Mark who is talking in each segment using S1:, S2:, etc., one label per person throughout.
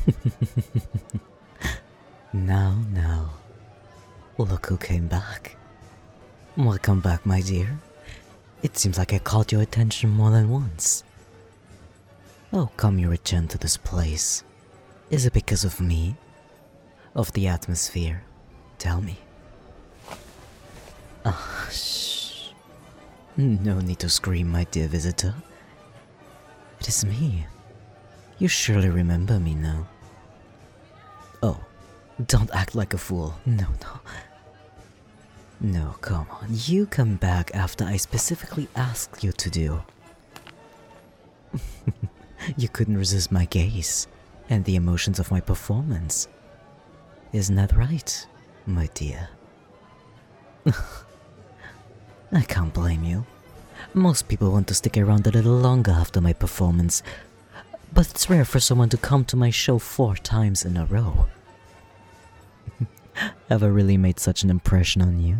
S1: Now. Look who came back. Welcome back, my dear. It seems like I caught your attention more than once. How come you returned to this place? Is it because of me? Of the atmosphere? Tell me. Shh. No need to scream, my dear visitor. It is me. You surely remember me now. Oh, don't act like a fool. No. No, come on. You come back after I specifically asked you to do. You couldn't resist my gaze and the emotions of my performance. Isn't that right, my dear? I can't blame you. Most people want to stick around a little longer after my performance, but it's rare for someone to come to my show 4 times in a row. Have I really made such an impression on you?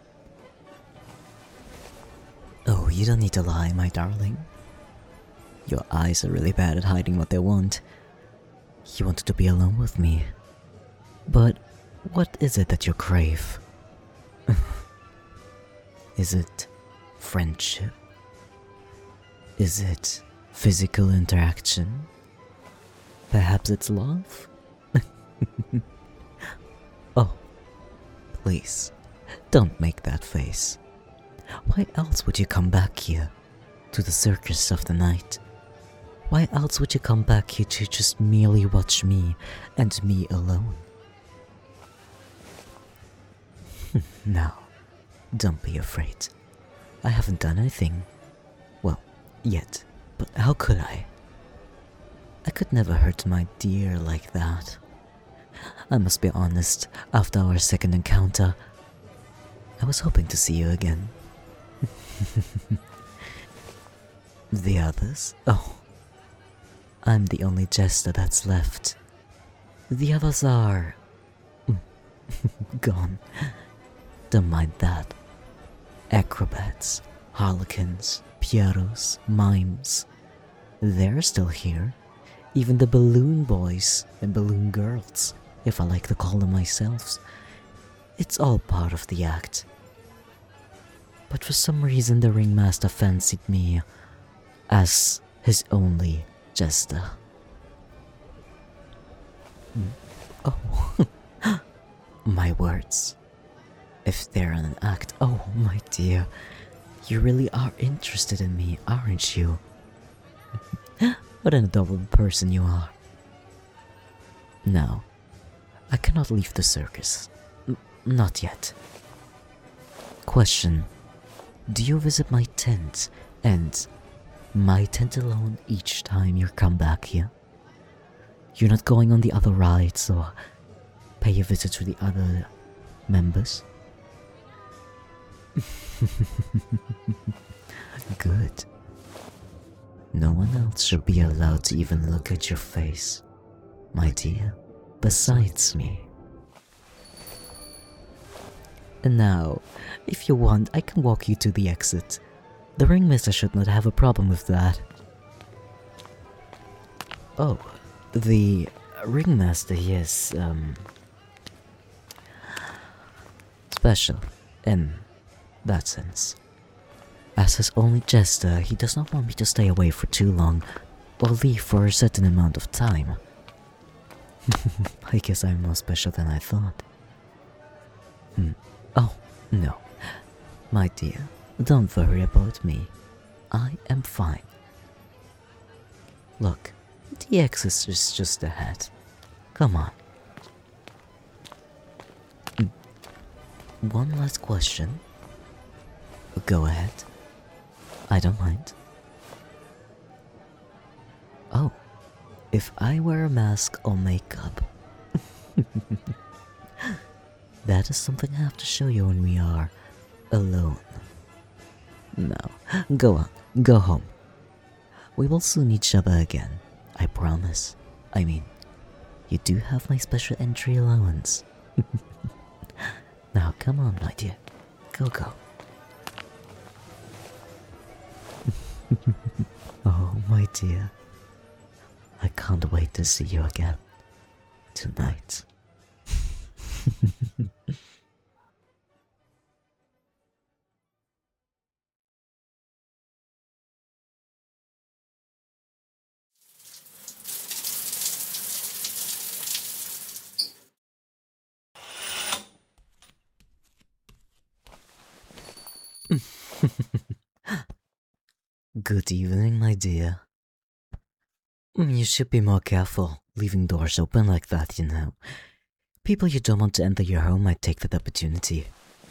S1: Oh, you don't need to lie, my darling. Your eyes are really bad at hiding what they want. You wanted to be alone with me. But what is it that you crave? Is it friendship? Is it physical interaction? Perhaps it's love? Oh, please, don't make that face. Why else would you come back here, to the circus of the night? Why else would you come back here to just merely watch me, and me alone? Now, don't be afraid. I haven't done anything. Well, yet, but how could I? I could never hurt my dear like that. I must be honest, after our second encounter, I was hoping to see you again. The others? Oh, I'm the only jester that's left. The others are... gone. Don't mind that. Acrobats, harlequins, pierrots, mimes. They're still here. Even the balloon boys and balloon girls, if I like to call them myself. It's all part of the act. But for some reason the ringmaster fancied me as his only jester. Oh, my words. If they're in an act, oh my dear, you really are interested in me, aren't you? What an adorable person you are. Now, I cannot leave the circus. Not yet. Question. Do you visit my tent, and my tent alone each time you come back here? You're not going on the other rides or pay a visit to the other members? Good. No one else should be allowed to even look at your face, my dear, besides me. And now, if you want, I can walk you to the exit. The ringmaster should not have a problem with that. Oh, the ringmaster, yes, special in that sense. As his only jester, he does not want me to stay away for too long, or leave for a certain amount of time. I guess I'm more special than I thought. Oh, no. My dear, don't worry about me. I am fine. Look, the exit is just ahead. Come on. One last question. Go ahead. I don't mind. Oh, if I wear a mask or makeup. That is something I have to show you when we are alone. Now, go on, go home. We will soon each other again, I promise. I mean, you do have my special entry allowance. Now, come on, my dear. Go. Oh, my dear. I can't wait to see you again. tonight. Good evening, my dear. You should be more careful leaving doors open like that, you know. People you don't want to enter your home might take that opportunity.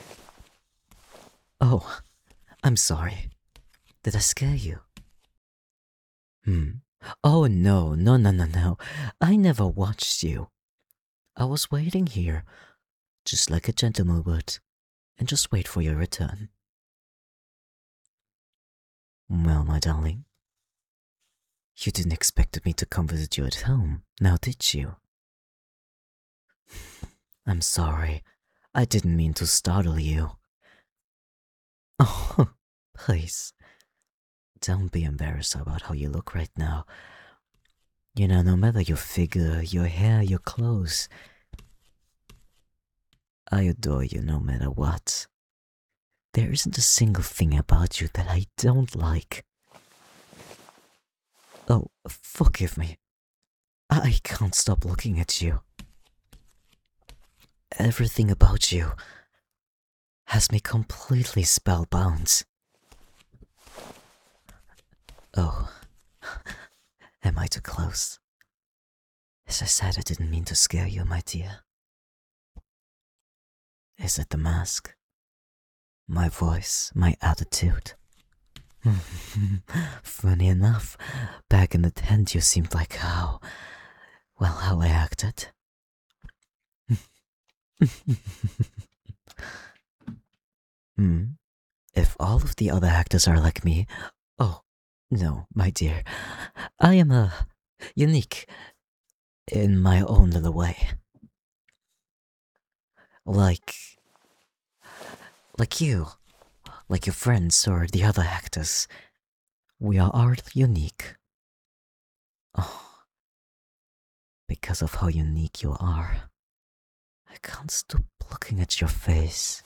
S1: Oh, I'm sorry. Did I scare you? Oh, no. I never watched you. I was waiting here, just like a gentleman would, and just wait for your return. Well, my darling, you didn't expect me to come visit you at home, now did you? I'm sorry. I didn't mean to startle you. Oh, please. Don't be embarrassed about how you look right now. You know, no matter your figure, your hair, your clothes, I adore you no matter what. There isn't a single thing about you that I don't like. Oh, forgive me. I can't stop looking at you. Everything about you has me completely spellbound. Oh, am I too close? As I said, I didn't mean to scare you, my dear. Is it the mask? My voice? My attitude? Funny enough, back in the tent you seemed like how I acted. If all of the other actors are like me, oh, no, my dear, I am unique in my own little way. Like you, like your friends or the other actors, we are all unique. Oh, because of how unique you are, I can't stop looking at your face.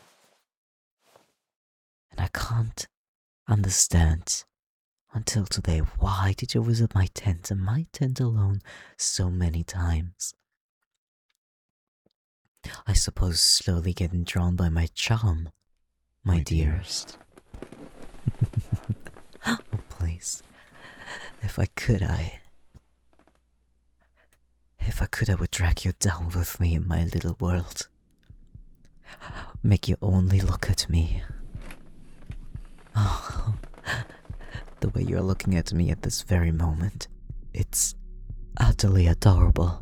S1: And I can't understand until today why did you visit my tent and my tent alone so many times. I suppose slowly getting drawn by my charm, my dearest. Oh, please. If I could, I would drag you down with me in my little world. Make you only look at me. Oh, the way you're looking at me at this very moment, it's utterly adorable.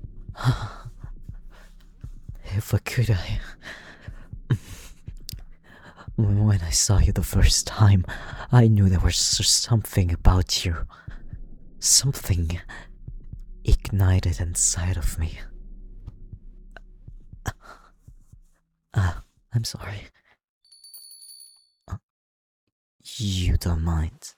S1: If I could, when I saw you the first time, I knew there was something about you. Something ignited inside of me. I'm sorry. You don't mind.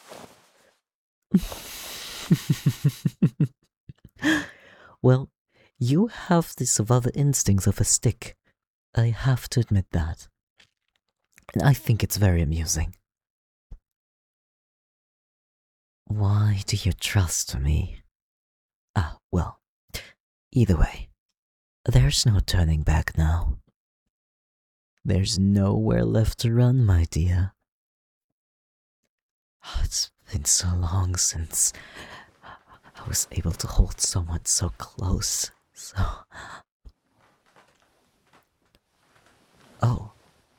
S1: Well, you have the survival instincts of a stick. I have to admit that. And I think it's very amusing. Why do you trust me? Well, either way, there's no turning back now. There's nowhere left to run, my dear. It's been so long since I was able to hold someone so close, so... Oh.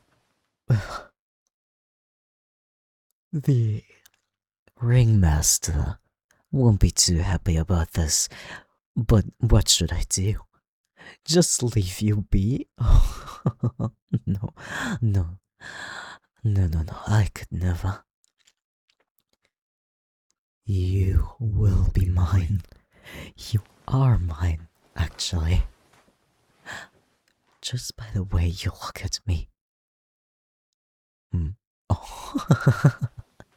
S1: The ringmaster won't be too happy about this, but what should I do? Just leave you be? Oh, no, I could never. You will be mine. You are mine, actually. Just by the way you look at me. Oh.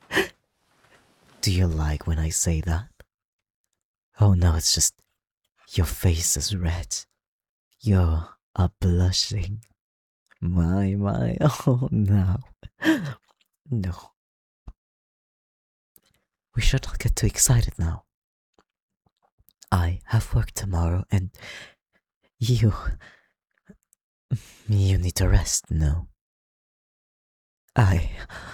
S1: Do you like when I say that? Oh no, it's just Your face is red. You are blushing. My, oh no. No. We should not get too excited now. I have work tomorrow and you need to rest, no? I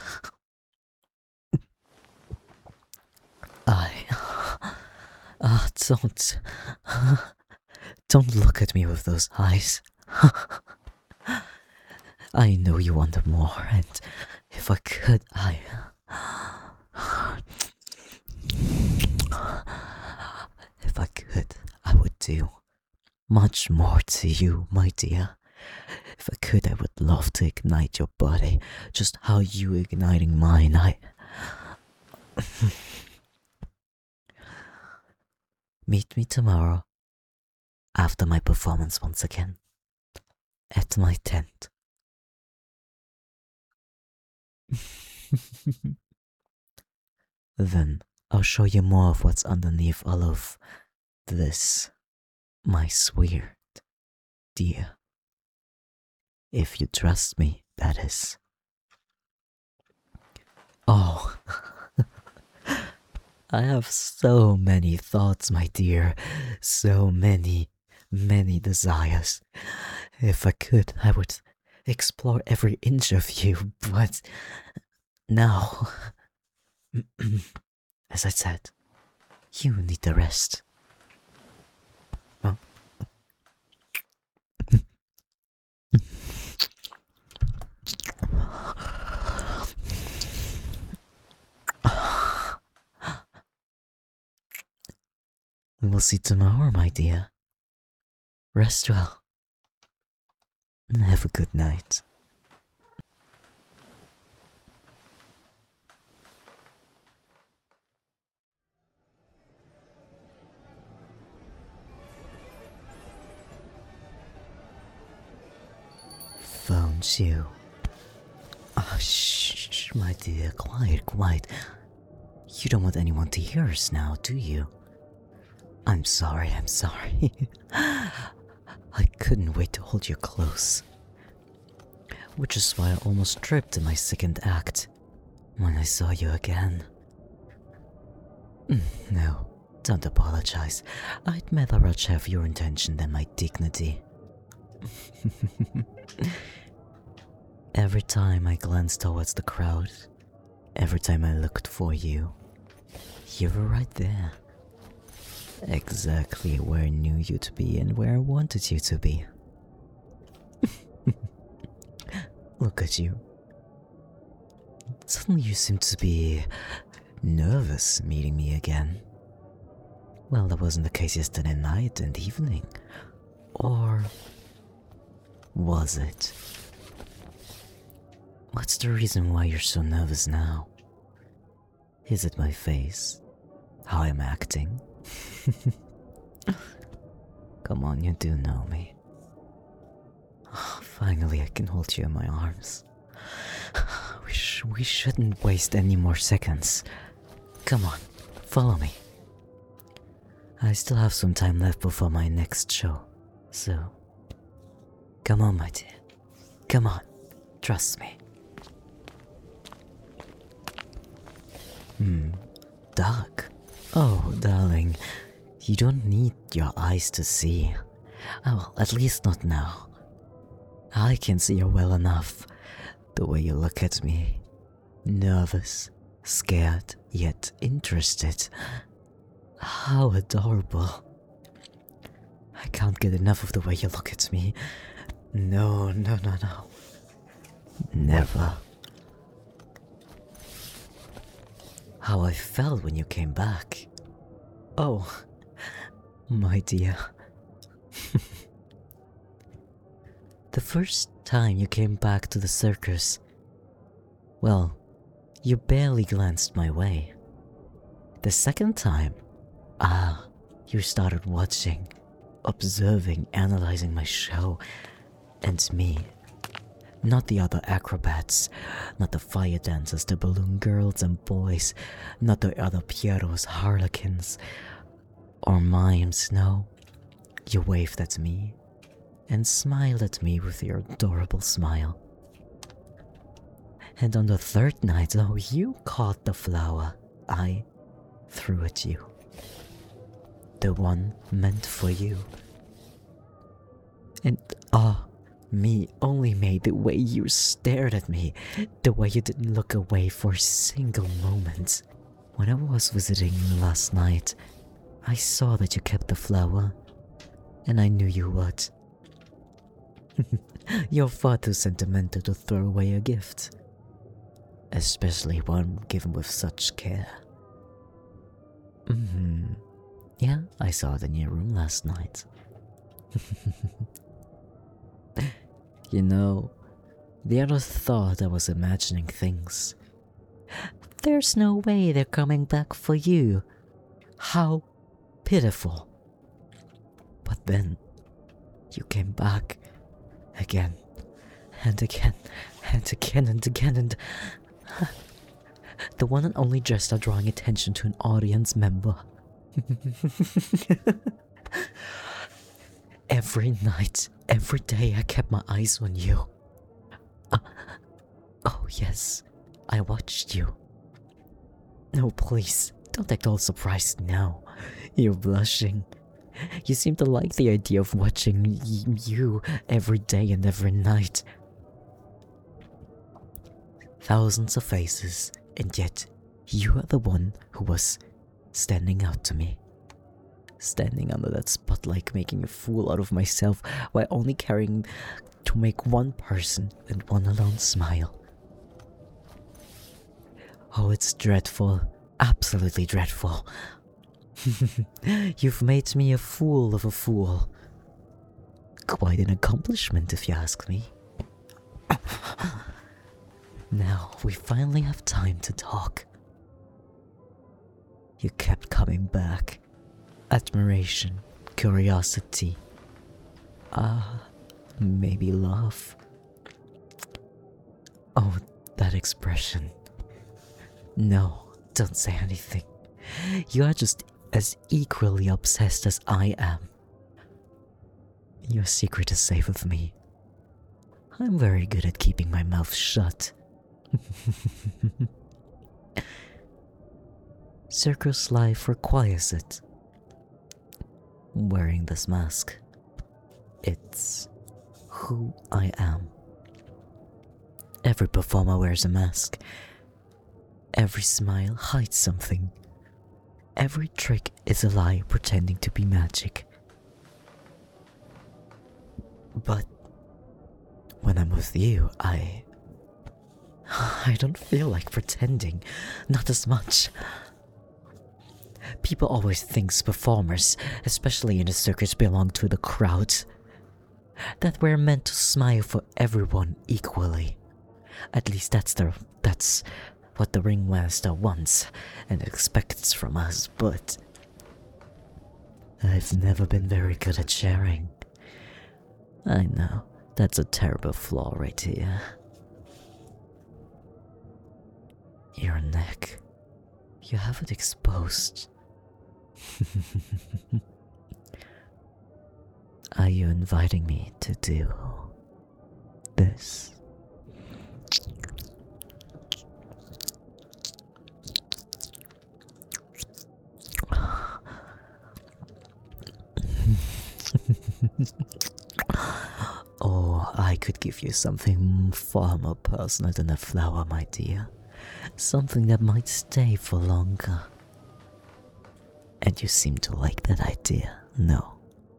S1: don't look at me with those eyes. I know you want more, and if I could, if I could, I would do much more to you, my dear. If I could, I would love to ignite your body, just how you igniting mine. Meet me tomorrow, after my performance once again, at my tent. Then I'll show you more of what's underneath all of this, my sweet dear. If you trust me, that is. Oh, I have so many thoughts, my dear. So many desires. If I could, I would explore every inch of you, but now, as I said, you need the rest. Oh. We'll see tomorrow, my dear. Rest well. And have a good night. Phone's you. Oh, shh, my dear. Quiet. You don't want anyone to hear us now, do you? I'm sorry. I couldn't wait to hold you close. Which is why I almost tripped in my second act when I saw you again. No, don't apologize. I'd rather have your intention than my dignity. Every time I glanced towards the crowd, every time I looked for you, you were right there. Exactly where I knew you to be and where I wanted you to be. Look at you. Suddenly you seem to be nervous meeting me again. Well, that wasn't the case yesterday night and evening. Or was it? What's the reason why you're so nervous now? Is it my face? How I'm acting? Come on, you do know me. Finally, I can hold you in my arms. We shouldn't waste any more seconds. Come on, follow me. I still have some time left before my next show, so come on, my dear. Come on, trust me. Dark? Oh, darling, you don't need your eyes to see. Oh, well, at least not now. I can see you well enough. The way you look at me. Nervous, scared, yet interested. How adorable. I can't get enough of the way you look at me. No. Never. How I felt when you came back. Oh, my dear. The first time you came back to the circus, well, you barely glanced my way. The second time, you started watching, observing, analyzing my show, and me. Not the other acrobats, not the fire dancers, the balloon girls and boys, not the other Pieros, harlequins, or mimes, no. You waved at me and smiled at me with your adorable smile. And on the third night, oh, you caught the flower I threw at you. The one meant for you. And me only made the way you stared at me, the way you didn't look away for a single moment. When I was visiting you last night, I saw that you kept the flower, and I knew you would. You're far too sentimental to throw away a gift, especially one given with such care. Yeah, I saw it in your room last night. You know, the other thought I was imagining things. There's no way they're coming back for you. How pitiful. But then, you came back again and again and again and again and... The one and only gesture drawing attention to an audience member. Every night, every day I kept my eyes on you. Oh yes, I watched you. No, please, don't act all surprised now. You're blushing. You seem to like the idea of watching you every day and every night. Thousands of faces, and yet you are the one who was standing out to me. Standing under that spotlight, making a fool out of myself while only caring to make one person and one alone smile. Oh, it's dreadful. Absolutely dreadful. You've made me a fool of a fool. Quite an accomplishment, if you ask me. Now, we finally have time to talk. You kept coming back. Admiration, curiosity. Maybe love. Oh, that expression. No, don't say anything. You are just as equally obsessed as I am. Your secret is safe with me. I'm very good at keeping my mouth shut. Circus life requires it. Wearing this mask, it's who I am. Every performer wears a mask. Every smile hides something. Every trick is a lie pretending to be magic. But when I'm with you, I don't feel like pretending. Not as much. People always think performers, especially in the circus, belong to the crowd. That we're meant to smile for everyone equally. At least that's what the ringmaster wants and expects from us, but I've never been very good at sharing. I know, that's a terrible flaw right here. Your neck, you have it exposed. Are you inviting me to do this? Oh, I could give you something far more personal than a flower, my dear. Something that might stay for longer. And you seem to like that idea, no?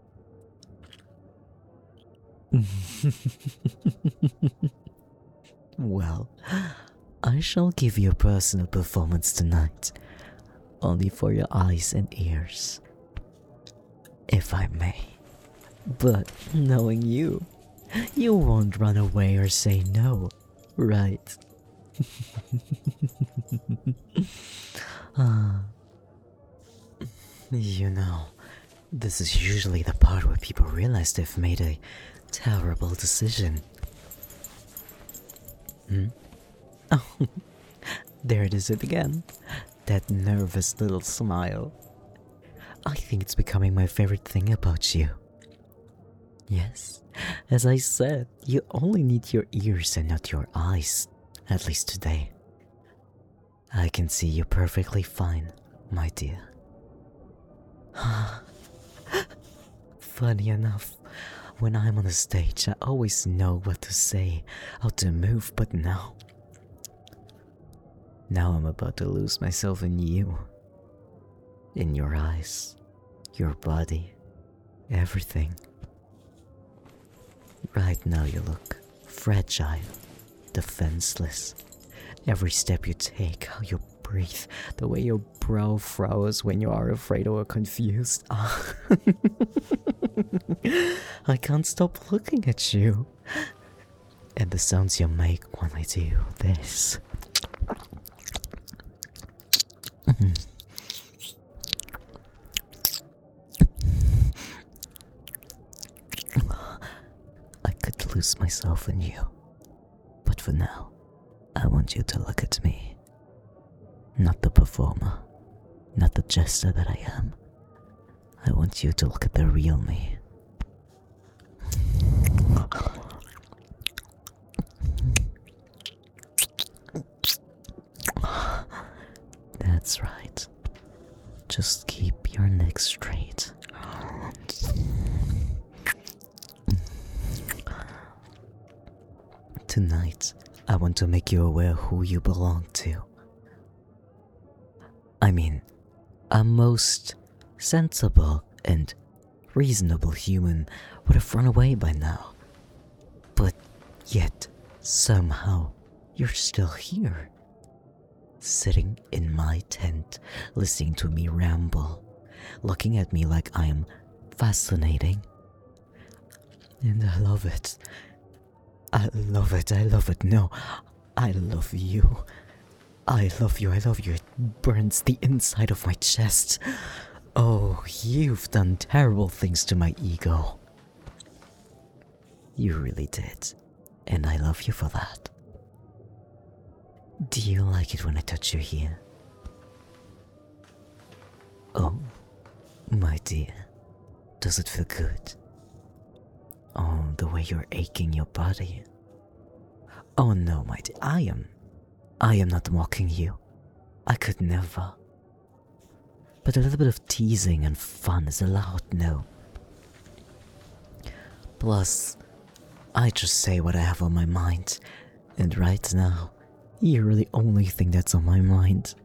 S1: Well, I shall give you a personal performance tonight, only for your eyes and ears, if I may. But knowing you, you won't run away or say no, right? You know, this is usually the part where people realize they've made a terrible decision. Oh, there it is again. That nervous little smile. I think it's becoming my favorite thing about you. Yes, as I said, you only need your ears and not your eyes, at least today. I can see you perfectly fine, my dear. Funny enough, when I'm on the stage, I always know what to say, how to move, but now. Now I'm about to lose myself in you. In your eyes, your body, everything. Right now you look fragile, defenseless. Every step you take, how you breathe, the way your brow frowns when you are afraid or confused. I can't stop looking at you. And the sounds you make when I do this. I could lose myself in you. But for now, I want you to look at me. Not the performer, not the jester that I am. I want you to look at the real me. That's right. Just keep your neck straight. Tonight, I want to make you aware who you belong to. I mean, a most sensible and reasonable human would have run away by now. But yet, somehow, you're still here. Sitting in my tent, listening to me ramble, looking at me like I am fascinating. And I love it. I love it, I love it. No, I love you. I love you, I love you. It burns the inside of my chest. Oh, you've done terrible things to my ego. You really did. And I love you for that. Do you like it when I touch you here? Oh, my dear. Does it feel good? Oh, the way you're aching your body. Oh no, my dear, I am not mocking you. I could never. But a little bit of teasing and fun is allowed, no. Plus, I just say what I have on my mind, and right now, you're the only thing that's on my mind.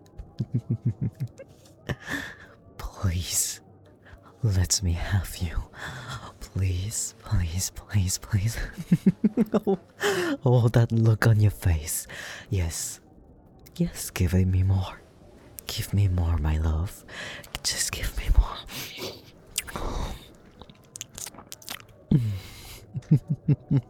S1: Please, let me have you. Please, please, please, please. Oh, that look on your face. Yes, yes, give me more. Give me more, my love. Just give me more.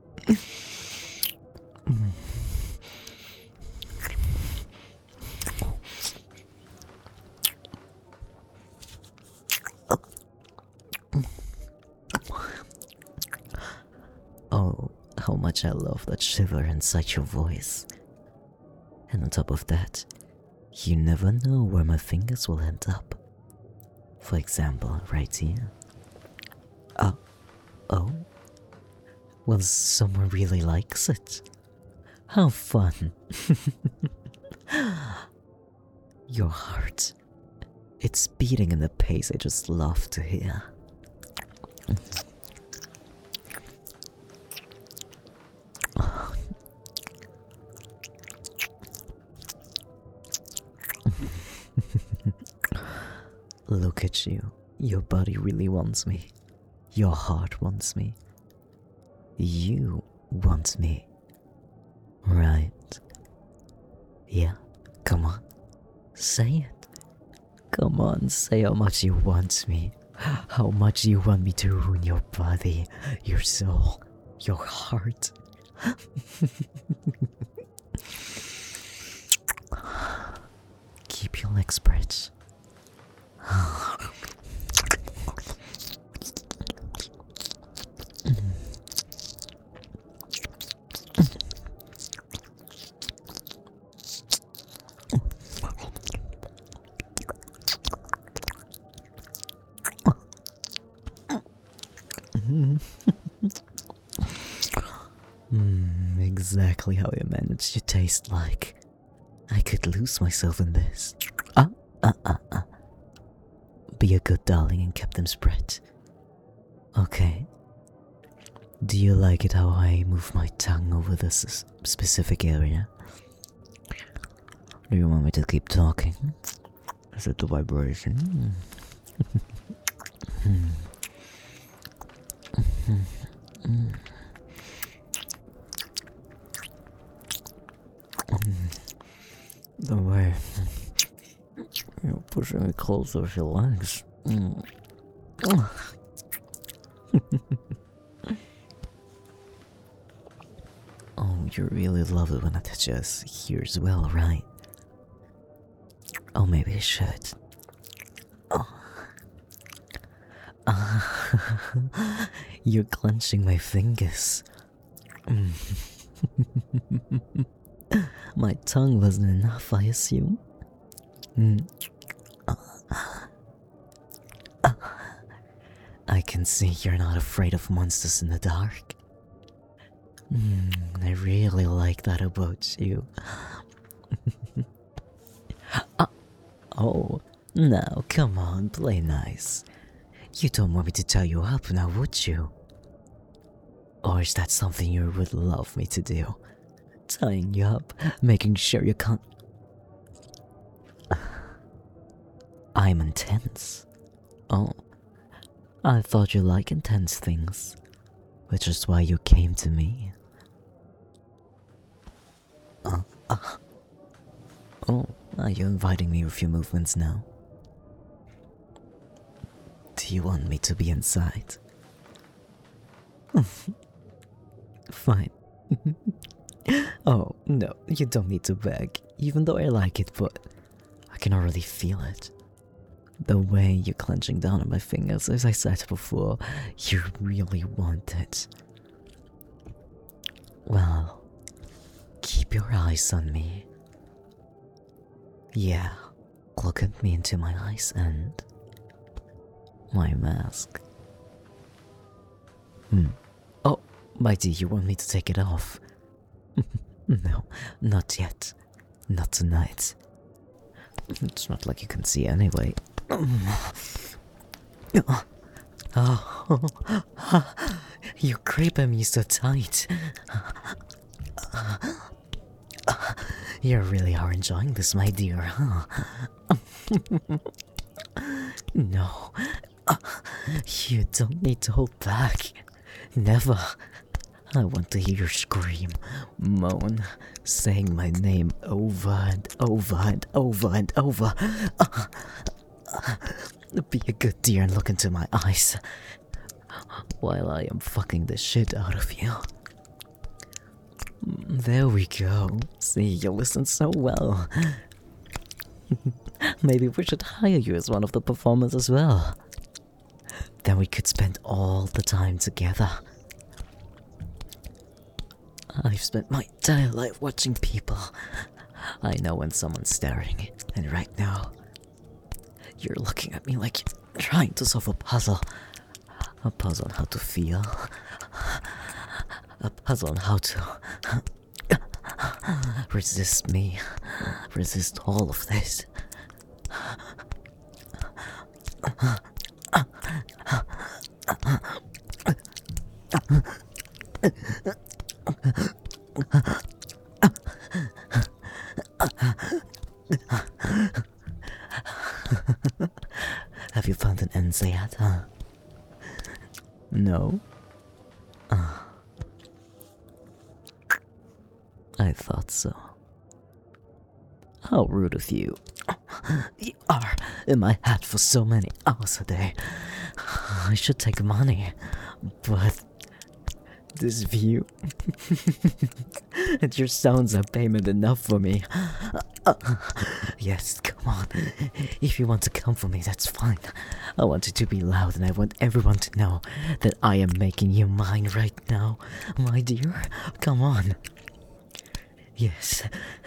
S1: Oh, how much I love that shiver inside your voice. And on top of that, you never know where my fingers will end up. For example, right here. Oh? Well, someone really likes it. How fun. Your heart. It's beating in a pace I just love to hear. Look at you. Your body really wants me. Your heart wants me. You want me. Right. Yeah, come on. Say it. Come on, say how much you want me. How much you want me to ruin your body, your soul, your heart. Keep your legs spread. exactly how you manage to taste like. I could lose myself in this. Be a good darling and keep them spread. Okay. Do you like it how I move my tongue over this specific area? Do you want me to keep talking? Is it the vibration? The way you're pushing me closer with your legs. Oh, you really love it when I touch us here as well, right? Oh, maybe I should. You're clenching my fingers. My tongue wasn't enough, I assume. I can see you're not afraid of monsters in the dark. I really like that about you. Oh, now come on, play nice. You don't want me to tie you up now, would you? Or is that something you would love me to do? Tying you up, making sure you can't... I'm intense. Oh, I thought you like intense things, which is why you came to me. Oh, are you inviting me with your movements now? Do you want me to be inside? Fine. Oh, no, you don't need to beg, even though I like it, but I can already feel it. The way you're clenching down on my fingers, as I said before, you really want it. Well, keep your eyes on me. Yeah, look at me into my eyes and my mask. Oh, my dear, you want me to take it off? No, not yet. Not tonight. It's not like you can see anyway. Oh, you're creeping me so tight. You really are enjoying this, my dear, huh? No, you don't need to hold back. Never. I want to hear you scream, moan, saying my name over and over and over and over. Be a good dear and look into my eyes while I am fucking the shit out of you. There we go. See, you listen so well. Maybe we should hire you as one of the performers as well. Then we could spend all the time together. I've spent my entire life watching people. I know when someone's staring, and right now, you're looking at me like you're trying to solve a puzzle. A puzzle on how to feel. A puzzle on how to resist me. Resist all of this. Have you found an answer yet, huh? No? I thought so. How rude of you. You are in my head for so many hours a day. I should take money, but this view... it just sounds like payment enough for me. Yes, come on. If you want to come for me, that's fine. I want it to be loud and I want everyone to know that I am making you mine right now. My dear, come on. Yes.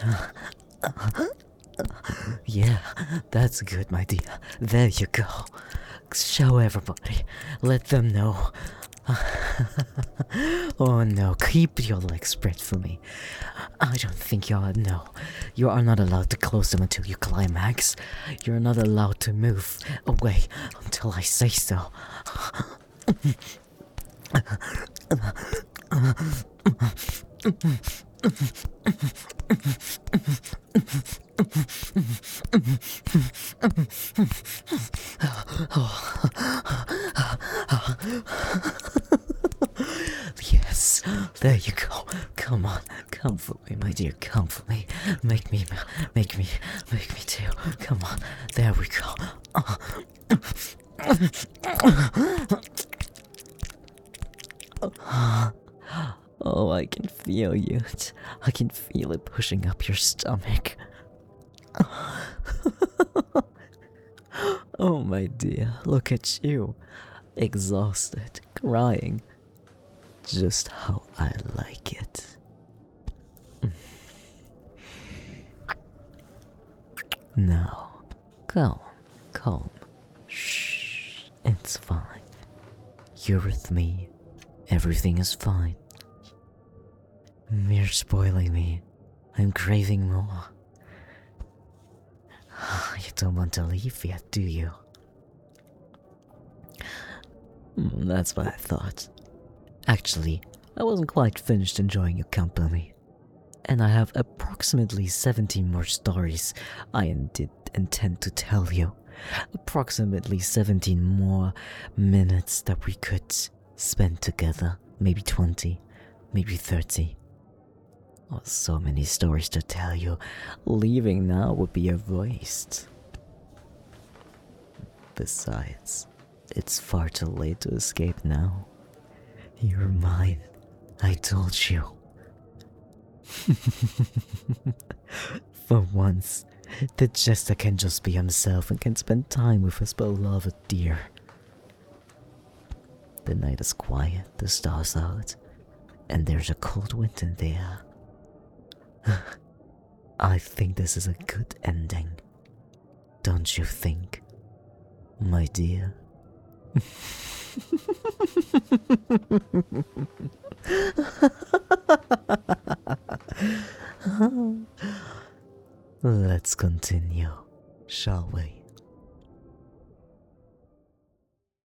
S1: Yeah, that's good, my dear. There you go. Show everybody. Let them know Oh no, keep your legs spread for me. I don't think you are. No. You are not allowed to close them until you climax. You're not allowed to move away until I say so. Yes, there you go. Come on, comfort me, my dear, comfort me. Make me too. Come on, there we go. Oh, I can feel you. I can feel it pushing up your stomach. Oh, my dear, look at you. Exhausted, crying. Just how I like it. Now, calm. Shh, it's fine. You're with me. Everything is fine. You're spoiling me. I'm craving more. You don't want to leave yet, do you? That's what I thought. Actually, I wasn't quite finished enjoying your company. And I have approximately 17 more stories I intend to tell you. Approximately 17 more minutes that we could spend together. Maybe 20, maybe 30. Oh, so many stories to tell you. Leaving now would be a waste. Besides, it's far too late to escape now. You're mine, I told you. For once, the Jester can just be himself and can spend time with his beloved dear. The night is quiet, the stars out, and there's a cold wind in the air. I think this is a good ending. Don't you think, my dear? Let's continue, shall we?